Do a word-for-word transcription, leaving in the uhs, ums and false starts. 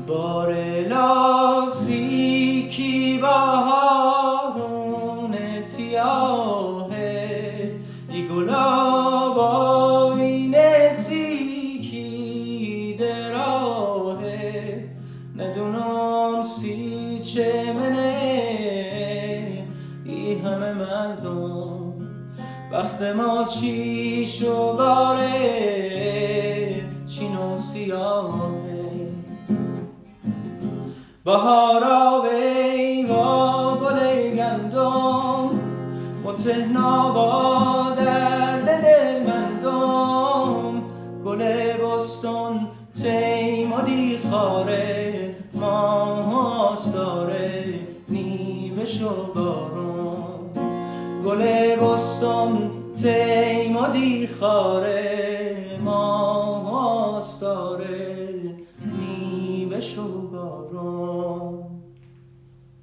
بارلاسی کی بهارون تیاهه ای گلابای نسی کی دراهه ندونم سی چه منه ای همه مردم وقت ما چی شگاره چین و سیاهه بهارا وی با گل گندم متهناوا در دل مندم گل بستان تیم و دیخاره ماستاره نیوش و بارون گل بستان تیم و دیخاره ماستاره نیوش و بارون